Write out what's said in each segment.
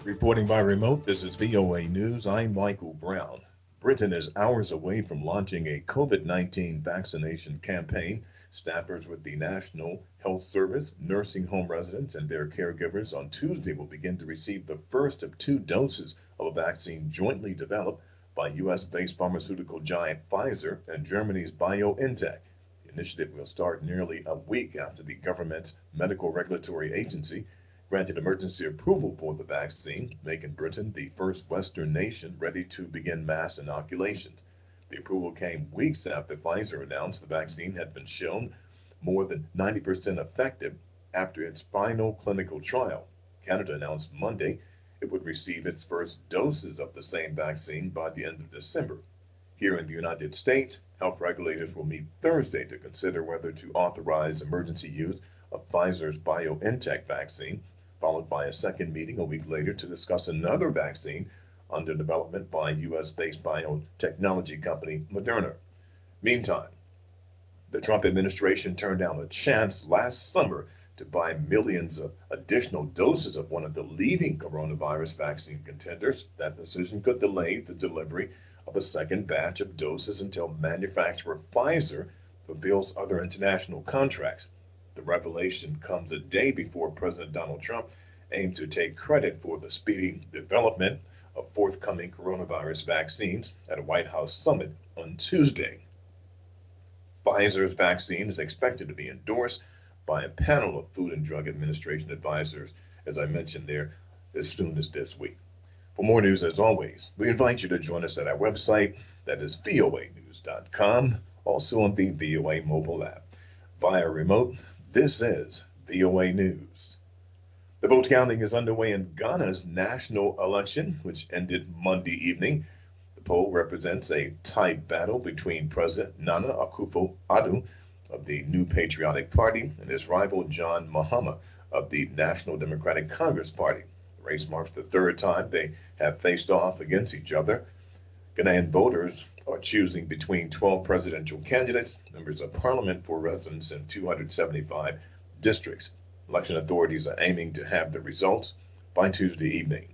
Reporting by remote, this is VOA News. I'm Michael Brown. Britain is hours away from launching a COVID 19 vaccination campaign. Staffers with the National Health Service, nursing home residents, and their caregivers on Tuesday will begin to receive the first of two doses of a vaccine jointly developed by U.S. based pharmaceutical giant Pfizer and Germany's BioNTech. The initiative will start nearly a week after the government's medical regulatory agency granted emergency approval for the vaccine, making Britain the first Western nation ready to begin mass inoculations. The approval came weeks after Pfizer announced the vaccine had been shown more than 90% effective after its final clinical trial. Canada announced Monday it would receive its first doses of the same vaccine by the end of December. Here in the United States, health regulators will meet Thursday to consider whether to authorize emergency use of Pfizer's BioNTech vaccine, followed by a second meeting a week later to discuss another vaccine under development by U.S.-based biotechnology company Moderna. Meantime, the Trump administration turned down a chance last summer to buy millions of additional doses of one of the leading coronavirus vaccine contenders. That decision could delay the delivery of a second batch of doses until manufacturer Pfizer fulfills other international contracts. The revelation comes a day before President Donald Trump aimed to take credit for the speedy development of forthcoming coronavirus vaccines at a White House summit on Tuesday. Pfizer's vaccine is expected to be endorsed by a panel of Food and Drug Administration advisors, as I mentioned there, as soon as this week. For more news, as always, we invite you to join us at our website, that is voanews.com, also on the VOA mobile app. Via remote, this is VOA News. The vote counting is underway in Ghana's national election, which ended Monday evening. The poll represents a tight battle between President Nana Akufo-Addo of the New Patriotic Party and his rival John Mahama of the National Democratic Congress Party. The race marks the third time they have faced off against each other. Ghanaian voters are choosing between 12 presidential candidates, members of parliament for residents in 275 districts. Election authorities are aiming to have the results by Tuesday evening.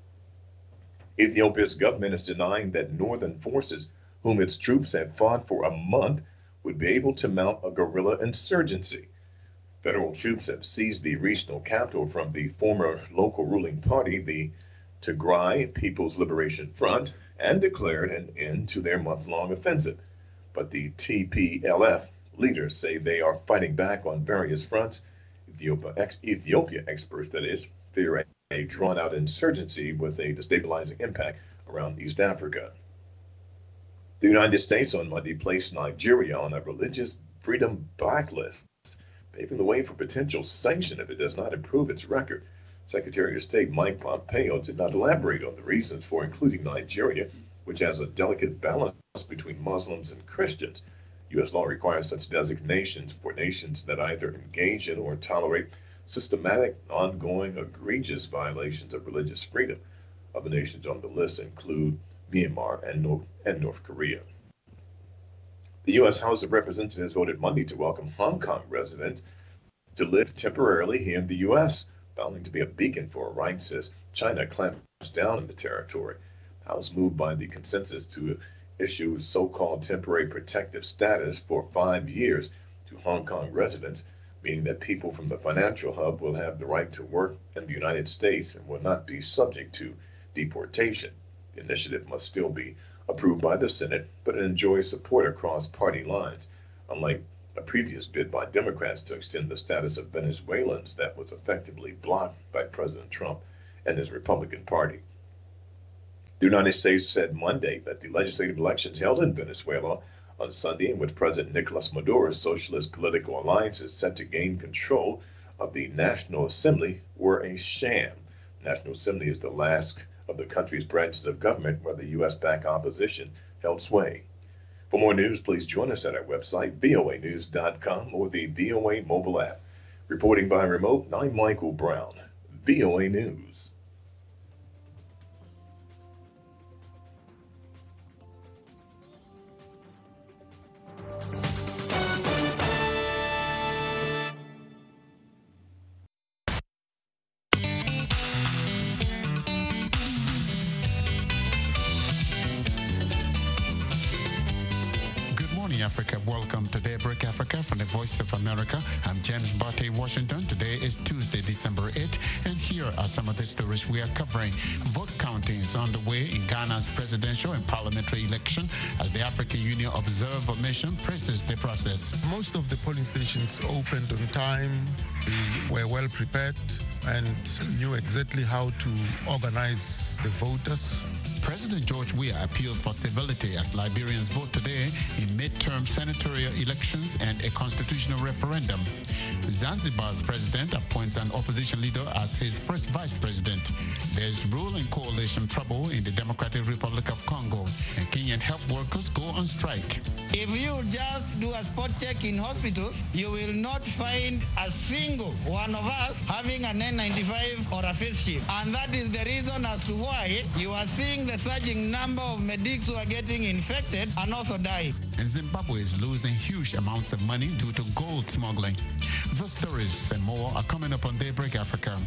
Ethiopia's government is denying that northern forces, whom its troops have fought for a month, would be able to mount a guerrilla insurgency. Federal troops have seized the regional capital from the former local ruling party, the Tigray People's Liberation Front, and declared an end to their month-long offensive. But the TPLF leaders say they are fighting back on various fronts. Ethiopia experts, that is, fear a drawn-out insurgency with a destabilizing impact around East Africa. The United States on Monday placed Nigeria on a religious freedom blacklist, paving the way for potential sanction if it does not improve its record. Secretary of State Mike Pompeo did not elaborate on the reasons for including Nigeria, which has a delicate balance between Muslims and Christians. U.S. law requires such designations for nations that either engage in or tolerate systematic, ongoing, egregious violations of religious freedom. Other nations on the list include Myanmar and North Korea. The U.S. House of Representatives voted Monday to welcome Hong Kong residents to live temporarily here in the U.S., vowing to be a beacon for rights as China clamps down on the territory. The House moved by the consensus to issue so-called temporary protective status for 5 years to Hong Kong residents, meaning that people from the financial hub will have the right to work in the United States and will not be subject to deportation. The initiative must still be approved by the Senate, but it enjoys support across party lines, unlike a previous bid by Democrats to extend the status of Venezuelans that was effectively blocked by President Trump and his Republican Party. The United States said Monday that the legislative elections held in Venezuela on Sunday, in which President Nicolas Maduro's socialist political alliance is set to gain control of the National Assembly, were a sham. The National Assembly is the last of the country's branches of government where the U.S.-backed opposition held sway. For more news, please join us at our website, voanews.com, or the VOA mobile app. Reporting by remote, I'm Michael Brown, VOA News. welcome to Daybreak Africa from the Voice of America. I'm James Barty, Washington. Today is Tuesday, December 8th, and here are some of the stories we are covering. Vote counting is underway in Ghana's presidential and parliamentary election as the African Union Observer Mission praises the process. Most of the polling stations opened on time. We were well prepared and knew exactly how to organize the voters. President George Weah appealed for civility as Liberians vote today in midterm senatorial elections and a constitutional referendum. Zanzibar's president appoints an opposition leader as his first vice president. There's ruling coalition trouble in the Democratic Republic of Congo, and Kenyan health workers go on strike. If you just do a spot check in hospitals, you will not find a single one of us having an N95 or a face shield. And that is the reason as to why you are seeing the surging number of medics who are getting infected and also dying. And Zimbabwe is losing huge amounts of money due to gold smuggling. Those stories and more are coming up on Daybreak Africa.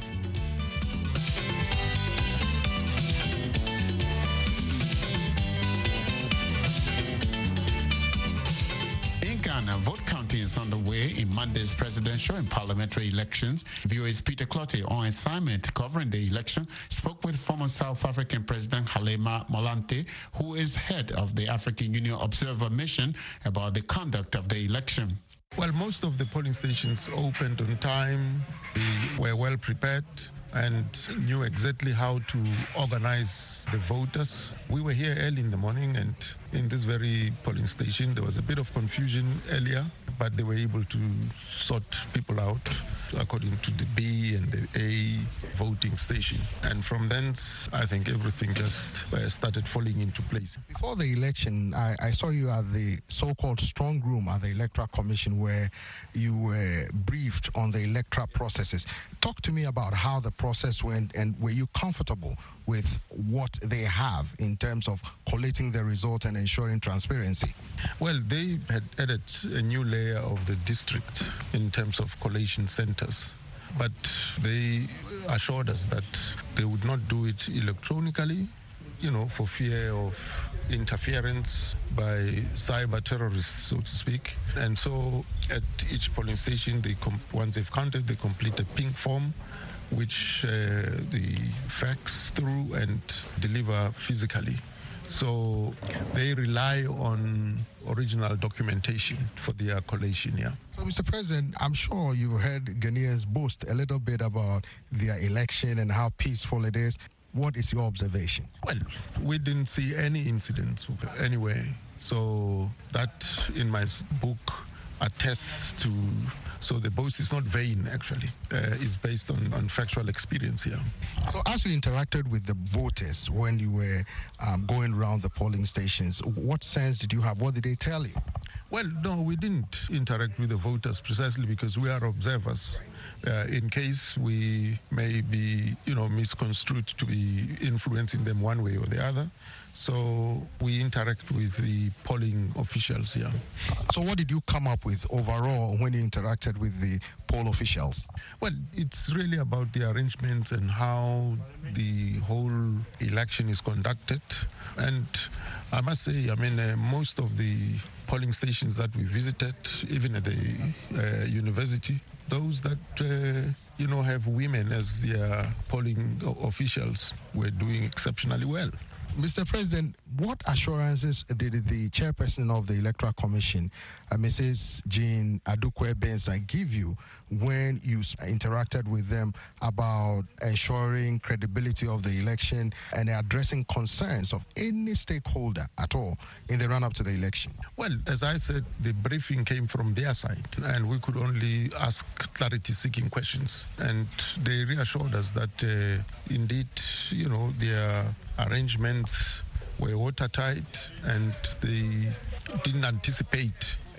Ghana, vote counting is underway in Monday's presidential and parliamentary elections. VOA's Peter Clottey, on assignment covering the election, spoke with former South African President Kgalema Motlanthe, who is head of the African Union Observer Mission, about the conduct of the election. Well, most of the polling stations opened on time. We were well prepared and knew exactly how to organize the voters. We were here early in the morning, and in this very polling station there was a bit of confusion earlier, but they were able to sort people out according to the B and the A voting station. And from thence, I think everything just started falling into place. Before the election, I saw you at the so-called strong room at the Electoral Commission where you were briefed on the electoral processes. Talk to me about how the process went, and were you comfortable with what they have in terms of collating the result and ensuring transparency? Well, they had added a new layer of the district in terms of collation centers, but they assured us that they would not do it electronically, for fear of interference by cyber terrorists, so to speak. And so at each polling station, once they've counted, they complete a pink form, which they fax through and deliver physically. So they rely on original documentation for their collation, yeah. So, Mr. President, I'm sure you heard Ghanaians boast a little bit about their election and how peaceful it is. What is your observation? Well, we didn't see any incidents anyway. So that, in my book, attests to. So the boast is not vain, actually. It's based on factual experience here. So as you interacted with the voters when you were going around the polling stations, what sense did you have? What did they tell you? Well, no, we didn't interact with the voters precisely because we are observers. In case we may be, misconstrued to be influencing them one way or the other. So we interact with the polling officials here. So what did you come up with overall when you interacted with the poll officials? Well, it's really about the arrangements and how the whole election is conducted. And I must say, most of the polling stations that we visited, even at the university, those that have women as their polling officials were doing exceptionally well. Mr. President, what assurances did the chairperson of the Electoral Commission, Mrs. Jean Adukwe-Benson, give you when you interacted with them about ensuring credibility of the election and addressing concerns of any stakeholder at all in the run-up to the election? Well, as I said, the briefing came from their side, and we could only ask clarity-seeking questions. And they reassured us that, indeed, their arrangements were watertight, and they didn't anticipate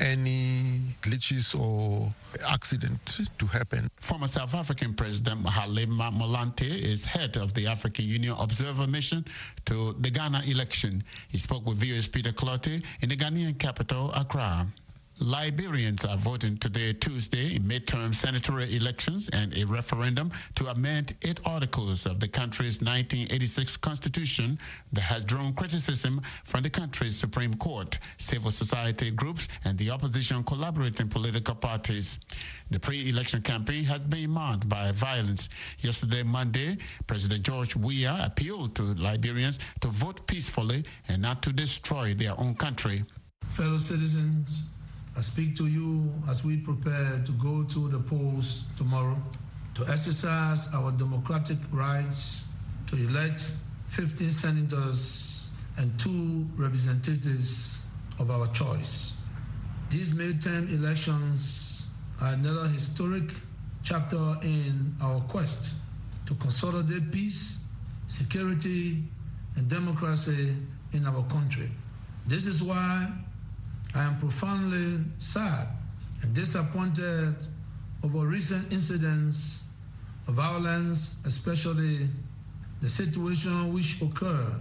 any glitches or accident to happen. Former South African President Kgalema Motlanthe is head of the African Union Observer Mission to the Ghana election. He spoke with VOA's Peter Clottey in the Ghanaian capital, Accra. Liberians are voting today, Tuesday, in midterm senatorial elections and a referendum to amend 8 articles of the country's 1986 constitution that has drawn criticism from the country's Supreme Court, civil society groups, and the opposition collaborating political parties. The pre-election campaign has been marked by violence. Yesterday, Monday, President George Weah appealed to Liberians to vote peacefully and not to destroy their own country. Fellow citizens, I speak to you as we prepare to go to the polls tomorrow to exercise our democratic rights to elect 15 senators and 2 representatives of our choice. These midterm elections are another historic chapter in our quest to consolidate peace, security, and democracy in our country. This is why I am profoundly sad and disappointed over recent incidents of violence, especially the situation which occurred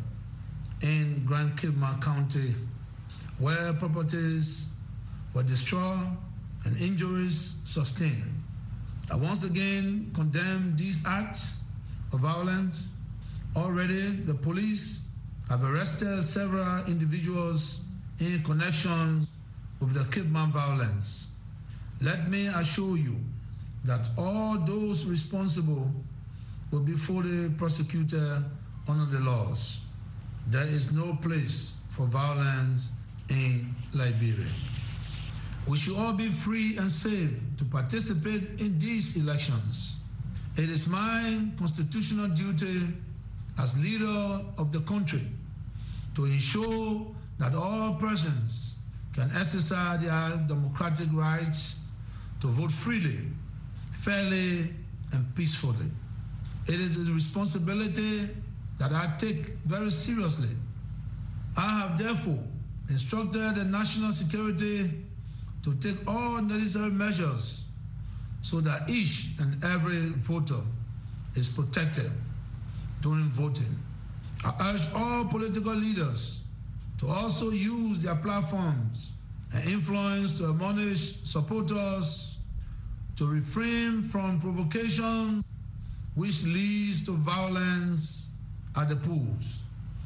in Grand Kidman County, where properties were destroyed and injuries sustained. I once again condemn these acts of violence. Already, the police have arrested several individuals in connection with the Kidman violence. Let me assure you that all those responsible will be fully prosecuted under the laws. There is no place for violence in Liberia. We should all be free and safe to participate in these elections. It is my constitutional duty as leader of the country to ensure that all persons can exercise their democratic rights to vote freely, fairly, and peacefully. It is a responsibility that I take very seriously. I have therefore instructed the national security to take all necessary measures so that each and every voter is protected during voting. I urge all political leaders to also use their platforms and influence to admonish supporters to refrain from provocation which leads to violence at the polls.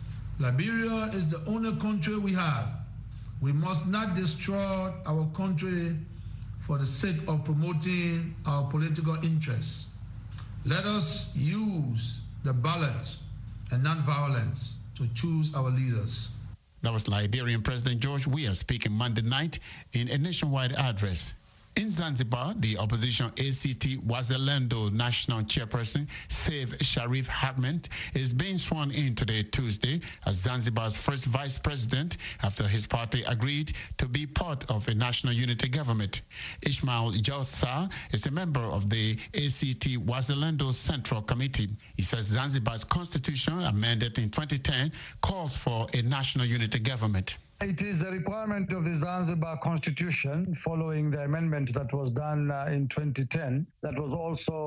Liberia is the only country we have. We must not destroy our country for the sake of promoting our political interests. Let us use the ballot and non-violence to choose our leaders. That was Liberian President George Weah speaking Monday night in a nationwide address. In Zanzibar, the opposition ACT Wazalendo National Chairperson Saif Sharif Ahmed is being sworn in today, Tuesday, as Zanzibar's first vice president after his party agreed to be part of a national unity government. Ismail Josa is a member of the ACT Wazalendo Central Committee. He says Zanzibar's constitution, amended in 2010, calls for a national unity government. It is a requirement of the Zanzibar Constitution following the amendment that was done in 2010, that was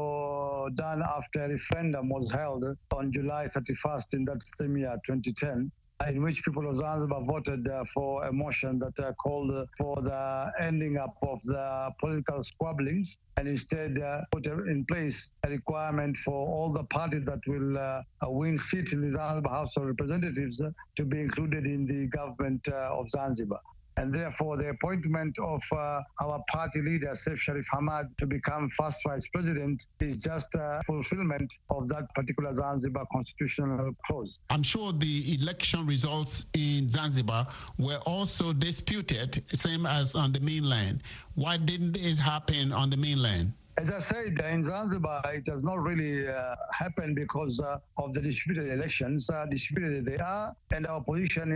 also done after a referendum was held on July 31st in that same year, 2010, in which people of Zanzibar voted for a motion that called for the ending up of the political squabblings and instead put in place a requirement for all the parties that will win seats in the Zanzibar House of Representatives to be included in the government of Zanzibar. And therefore, the appointment of our party leader, Saif Sharif Ahmed, to become first vice president is just a fulfillment of that particular Zanzibar constitutional clause. I'm sure the election results in Zanzibar were also disputed, same as on the mainland. Why didn't it happen on the mainland? As I said, in Zanzibar, it does not really happen because of the disputed elections. Disputed they are, and our position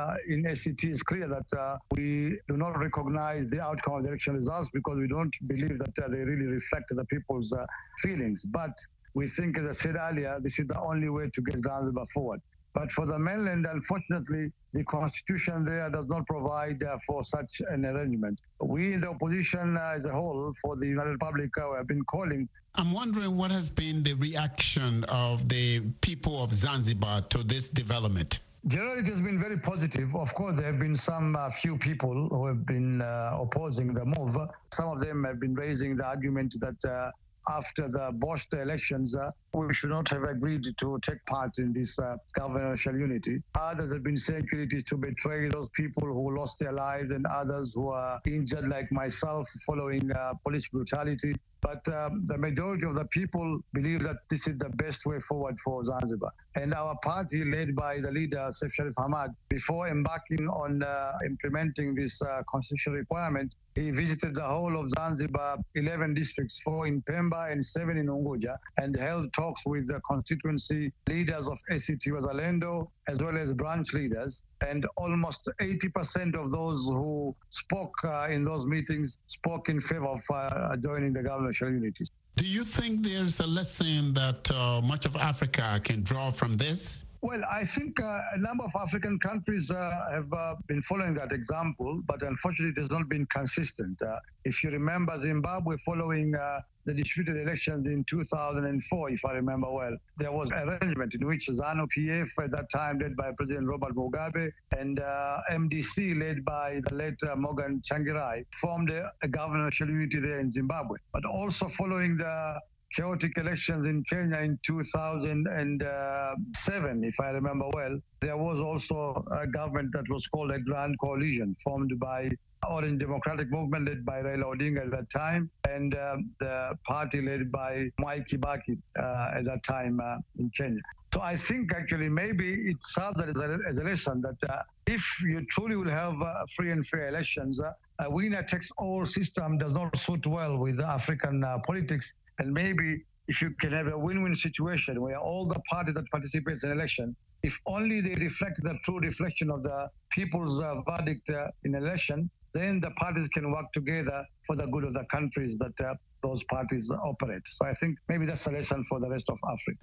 in ACT is clear that we do not recognize the outcome of the election results because we don't believe that they really reflect the people's feelings. But we think, as I said earlier, this is the only way to get Zanzibar forward. But for the mainland, unfortunately, the constitution there does not provide for such an arrangement. We in the opposition as a whole for the United Republic have been calling. I'm wondering what has been the reaction of the people of Zanzibar to this development. Generally, it has been very positive. Of course, there have been some few people who have been opposing the move. Some of them have been raising the argument that after the Bosch elections, we should not have agreed to take part in this governmental unity. Others have been saying it is to betray those people who lost their lives and others who are injured, like myself, following police brutality. But the majority of the people believe that this is the best way forward for Zanzibar. And our party, led by the leader, Seif Sharif Hamad, before embarking on implementing this constitutional requirement, he visited the whole of Zanzibar, 11 districts, 4 in Pemba and 7 in Unguja, and held talks with the constituency leaders of ACT Wazalendo, as well as branch leaders. And almost 80% of those who spoke in those meetings spoke in favor of joining the governmental unity. Do you think there's a lesson that much of Africa can draw from this? Well, I think a number of African countries have been following that example, but unfortunately it has not been consistent. If you remember Zimbabwe following the disputed elections in 2004, if I remember well, there was an arrangement in which ZANU-PF at that time, led by President Robert Mugabe, and MDC, led by the late Morgan Tsvangirai, formed a governmental unity there in Zimbabwe. But also following the chaotic elections in Kenya in 2007, if I remember well, there was also a government that was called a Grand Coalition, formed by Orange Democratic Movement, led by Raila Odinga at that time, and the party led by Mwai Kibaki at that time in Kenya. So I think actually maybe it serves as a lesson that if you truly will have free and fair elections, a winner-takes-all system does not suit well with African politics. And maybe if you can have a win-win situation where all the parties that participate in election, if only they reflect the true reflection of the people's verdict in election, then the parties can work together for the good of the countries that those parties operate. So I think maybe that's a lesson for the rest of Africa.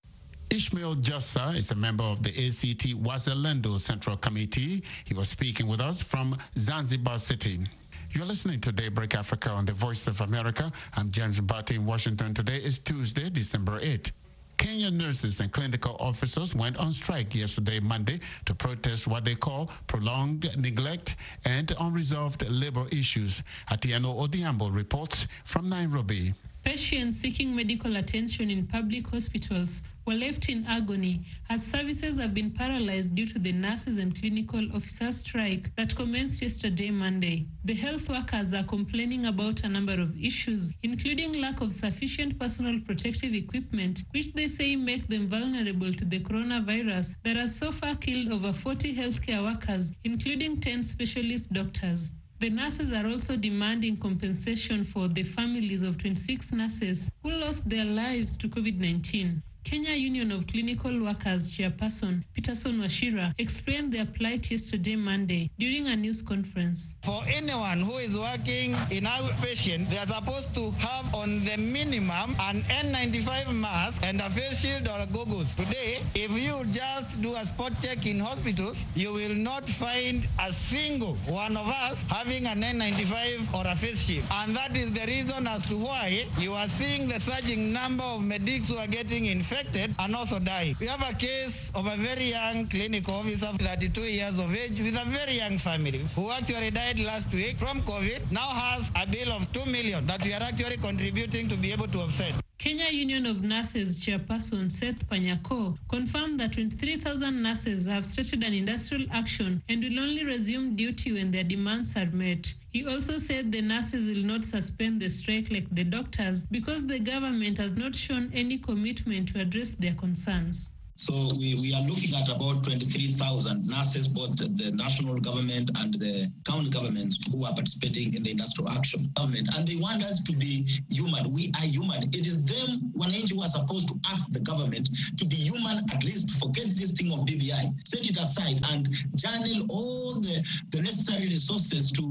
Ishmael Jossa is a member of the ACT Wazalendo Central Committee. He was speaking with us from Zanzibar City. You're listening to Daybreak Africa on the Voice of America. I'm James Mbati in Washington. Today is Tuesday, December 8th. Kenyan nurses and clinical officers went on strike yesterday, Monday, to protest what they call prolonged neglect and unresolved labor issues. Atieno Odiambo reports from Nairobi. Patients seeking medical attention in public hospitals were left in agony as services have been paralyzed due to the nurses and clinical officers strike that commenced yesterday, Monday. The health workers are complaining about a number of issues, including lack of sufficient personal protective equipment, which they say make them vulnerable to the coronavirus that has so far killed over 40 healthcare workers, including 10 specialist doctors. The nurses are also demanding compensation for the families of 26 nurses who lost their lives to COVID-19. Kenya Union of Clinical Workers chairperson Peterson Washira explained their plight yesterday, Monday, during a news conference. For anyone who is working in outpatient, they are supposed to have on the minimum an N95 mask and a face shield or a goggles. Today, if you just do a spot check in hospitals, you will not find a single one of us having an N95 or a face shield. And that is the reason as to why you are seeing the surging number of medics who are getting infected and also dying. We have a case of a very young clinical officer, 32 years of age, with a very young family, who actually died last week from COVID, now has a bill of 2 million that we are actually contributing to be able to offset. Kenya Union of Nurses chairperson Seth Panyako confirmed that 23,000 nurses have started an industrial action and will only resume duty when their demands are met. He also said the nurses will not suspend the strike like the doctors because the government has not shown any commitment to address their concerns. So we are looking at about 23,000 nurses, both the national government and the county governments who are participating in the industrial action government. And they want us to be human. We are human. It is them, wananchi, who are supposed to ask the government to be human, at least forget this thing of BBI, set it aside and channel all the necessary resources to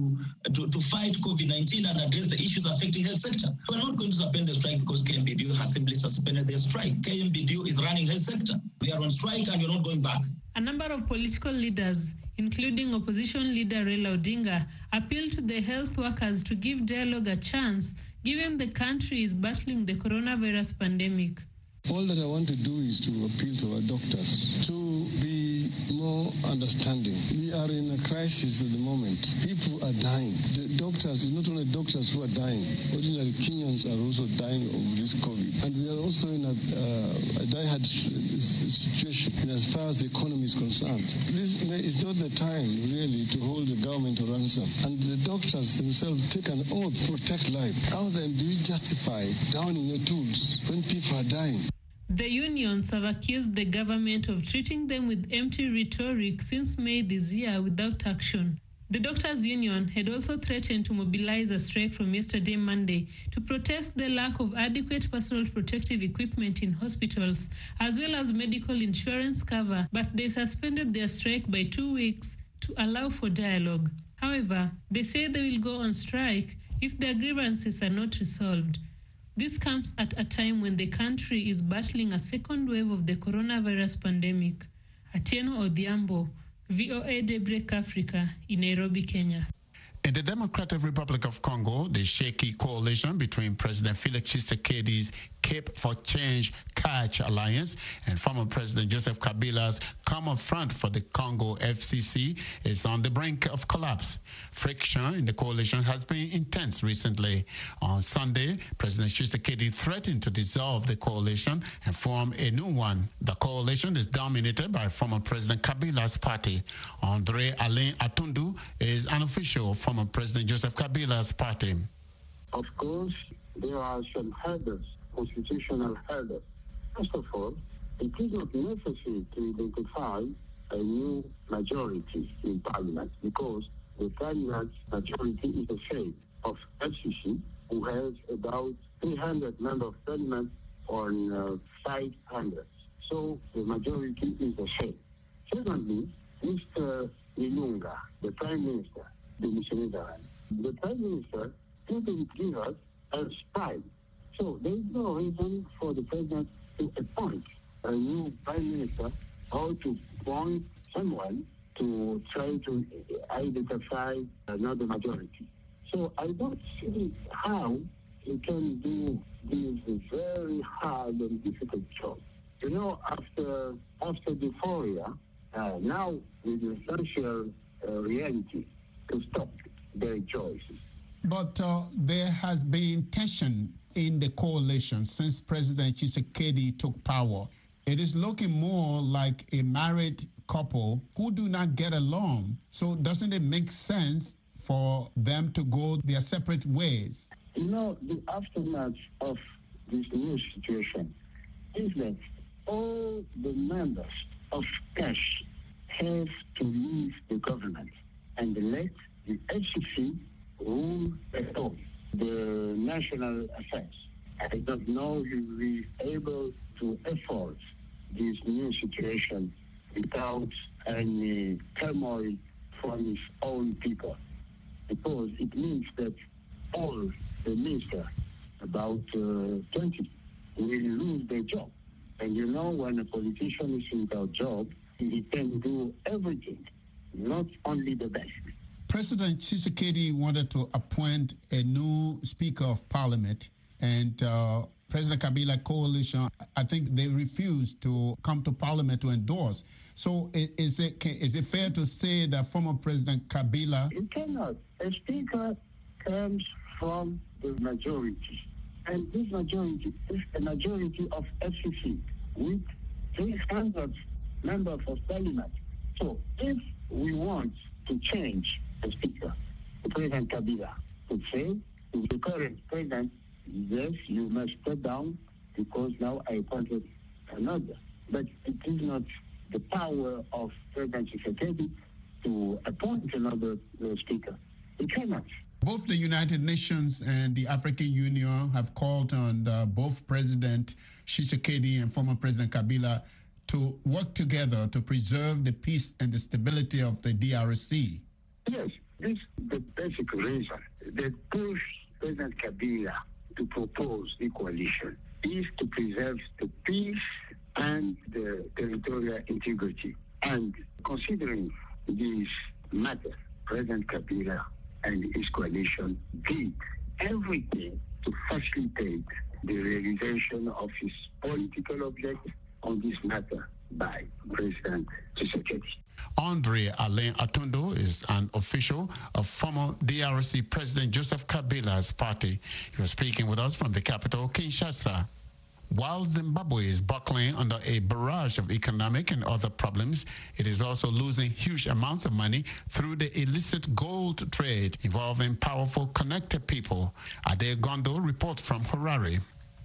fight COVID-19 and address the issues affecting health sector. We're not going to suspend the strike because KMBDU has simply suspended their strike. KMBDU is running health sector. We are on strike and we're not going back. A number of political leaders, including opposition leader Raila Odinga, appealed to the health workers to give dialogue a chance, given the country is battling the coronavirus pandemic. All that I want to do is to appeal to our doctors to be more understanding. We are in a crisis at the moment. People are dying. The doctors, it's not only doctors who are dying. Ordinary Kenyans are also dying of this COVID. And we are also in a die-hard situation as far as the economy is concerned. This is not the time, really, to hold the government to ransom. And the doctors themselves take an oath to protect life. How then do you justify downing your tools when people are dying? The unions have accused the government of treating them with empty rhetoric since May this year without action. The doctors' union had also threatened to mobilize a strike from yesterday Monday to protest the lack of adequate personal protective equipment in hospitals, as well as medical insurance cover, but they suspended their strike by 2 weeks to allow for dialogue. However, they say they will go on strike if their grievances are not resolved. This comes at a time when the country is battling a second wave of the coronavirus pandemic. Atieno Odhiambo, VOA Daybreak Africa in Nairobi, Kenya. In the Democratic Republic of Congo, the shaky coalition between President Felix Tshisekedi's Cape for Change Catch Alliance and former President Joseph Kabila's Common Front for the Congo FCC is on the brink of collapse. Friction in the coalition has been intense recently. On Sunday, President Tshisekedi threatened to dissolve the coalition and form a new one. The coalition is dominated by former President Kabila's party. Andre Alain Atundu is an official of former President Joseph Kabila's party. Of course, there are some hurdles, constitutional hurdles. First of all, it is not necessary to identify a new majority in Parliament because the Parliament majority is the same of FCC, who has about 300 members of Parliament on 500. So the majority is the same. Secondly, Mr. Ilunga, the Prime Minister, the Prime Minister didn't give us a spy. So there is no reason for the President to appoint a new Prime Minister or to appoint someone to try to identify another majority. So I don't see how he can do this very hard and difficult job. You know, after euphoria, now with the social reality to stop their choices. But there has been tension in the coalition since President Tshisekedi took power. It is looking more like a married couple who do not get along. So doesn't it make sense for them to go their separate ways? You know, the aftermath of this new situation is that all the members of CASH have to leave the government and let the FCC rule at all the national affairs. I don't know if we'll be able to afford this new situation without any turmoil from its own people, because it means that all the ministers, about 20, will lose their job. And you know, when a politician is without job, he can do everything, not only the best. President Tshisekedi wanted to appoint a new Speaker of Parliament, and President Kabila coalition, I think they refused to come to Parliament to endorse. So is it fair to say that former President Kabila... You cannot. A Speaker comes from the majority, and this majority is a majority of FCC with 300 members of Parliament. So if we want to change the Speaker, the President Kabila could say to the current President, yes, you must step down because now I appointed another. But it is not the power of President Tshisekedi to appoint another Speaker. He cannot. Both the United Nations and the African Union have called on both President Tshisekedi and former President Kabila to work together to preserve the peace and the stability of the DRC. Yes, this is the basic reason. They push President Kabila to propose the coalition is to preserve the peace and the territorial integrity. And considering this matter, President Kabila and his coalition did everything to facilitate the realization of his political objectives on this matter by President Tshisekedi. Andre Alain Atundo is an official of former DRC President Joseph Kabila's party. He was speaking with us from the capital, Kinshasa. While Zimbabwe is buckling under a barrage of economic and other problems, it is also losing huge amounts of money through the illicit gold trade involving powerful connected people. Ade Gondo reports from Harare.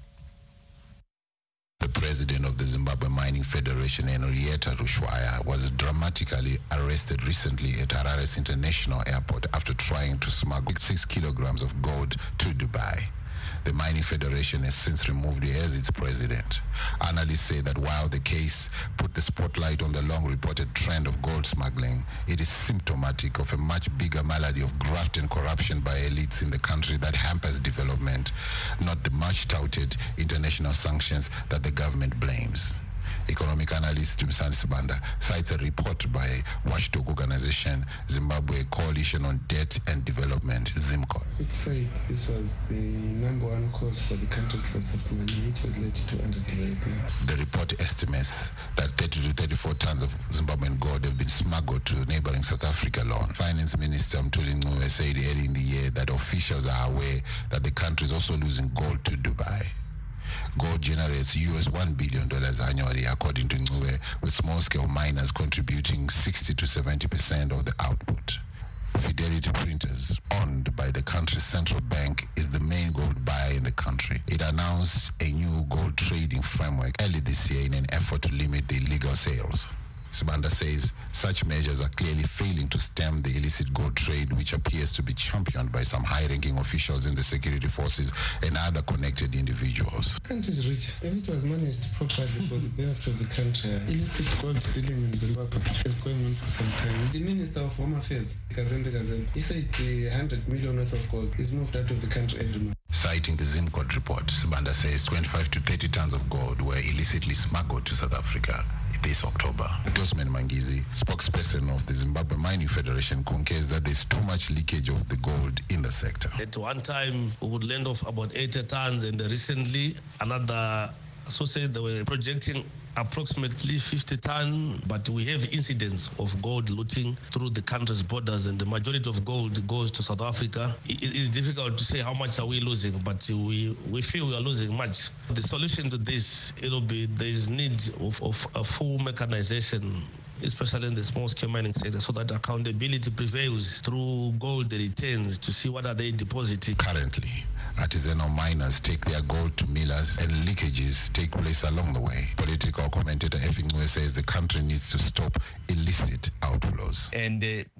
The president of the Zimbabwe Mining Federation, Henrietta Rushwaya, was dramatically arrested recently at Harare's International Airport after trying to smuggle 6 kilograms of gold to Dubai. The Mining Federation has since removed her as its president. Analysts say that while the case put the spotlight on the long-reported trend of gold smuggling, it is symptomatic of a much bigger malady of graft and corruption by elites in the country that hampers development, not the much-touted international sanctions that the government blames. Economic analyst Tumsani Sibanda cites a report by watchdog organization Zimbabwe Coalition on Debt and Development, ZIMCO. It said this was the number one cause for the country's loss of money, which has led to underdevelopment. The report estimates that 30 to 34 tons of Zimbabwean gold have been smuggled to neighboring South Africa alone. Finance Minister Mthuli Ncube said early in the year that officials are aware that the country is also losing gold to Dubai. Gold generates $1 billion annually, according to Ncube, with small-scale miners contributing 60 to 70% of the output. Fidelity Printers, owned by the country's central bank, is the main gold buyer in the country. It announced a new gold trading framework early this year in an effort to limit the illegal sales. Sibanda says such measures are clearly failing to stem the illicit gold trade, which appears to be championed by some high-ranking officials in the security forces and other connected individuals. The country is rich. If it was managed properly for the benefit of the country, illicit gold dealing in Zimbabwe is going on for some time. The Minister of Home Affairs, Kazembe Kazembe, he said the 100 million worth of gold is moved out of the country every month. Citing the ZIMCO report, Sibanda says 25 to 30 tons of gold were illicitly smuggled to South Africa this October. Dosman Mangizi, spokesperson of the Zimbabwe Mining Federation, concurs that there's too much leakage of the gold in the sector. At one time, we would land off about 80 tons, and recently another associate, they were projecting approximately 50 tons, but we have incidents of gold looting through the country's borders, and the majority of gold goes to South Africa. It is difficult to say how much are we losing, but we feel we are losing much. The solution to this, there is need of a full mechanization, especially in the small-scale mining sector, so that accountability prevails through gold returns to see what are they depositing. Currently, artisanal miners take their gold to millers and leakages take place along the way. Political commentator Effing Ncube says the country needs to stop illicit outflows. And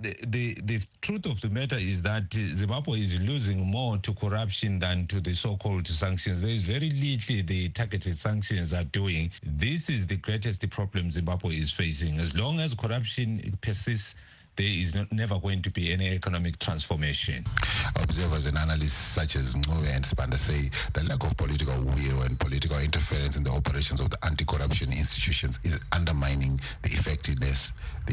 the truth of the matter is that Zimbabwe is losing more to corruption than to the so-called sanctions. There is very little the targeted sanctions are doing. This is the greatest problem Zimbabwe is facing. As long as corruption persists, there is never going to be any economic transformation. Observers and analysts such as Ncube and Sibanda say the lack of political will and political interference in the operations of the anti-corruption institutions is undermining the effectiveness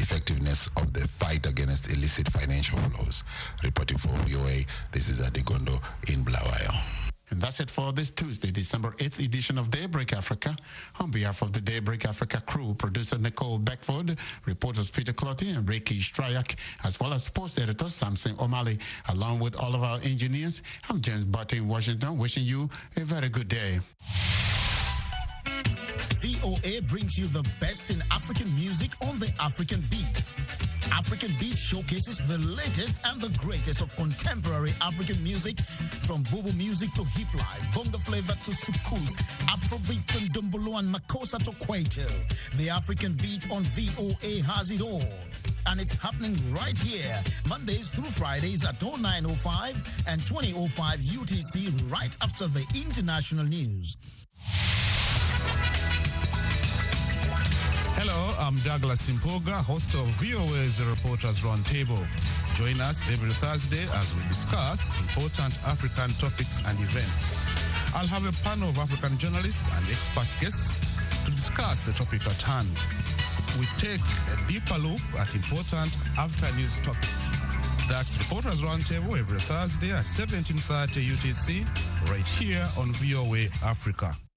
of the fight against illicit financial flows. Reporting for VOA, this is Ade Gondo in Bulawayo. And that's it for this Tuesday, December 8th edition of Daybreak Africa. On behalf of the Daybreak Africa crew, producer Nicole Beckford, reporters Peter Clotty and Ricky Stryak, as well as sports editor Samson O'Malley, along with all of our engineers, I'm James Butte in Washington, wishing you a very good day. VOA brings you the best in African music on the African Beat. African Beat showcases the latest and the greatest of contemporary African music, from Bubu music to hip life, bongo flavor to soukous, Afrobeat to Ndombolo and Makossa to Kwaito. The African Beat on VOA has it all. And it's happening right here, Mondays through Fridays at 09:05 and 20:05 UTC, right after the international news. Hello, I'm Douglas Simpoga, host of VOA's Reporters Roundtable. Join us every Thursday as we discuss important African topics and events. I'll have a panel of African journalists and expert guests to discuss the topic at hand. We take a deeper look at important African news topics. That's Reporters Roundtable every Thursday at 17:30 UTC, right here on VOA Africa.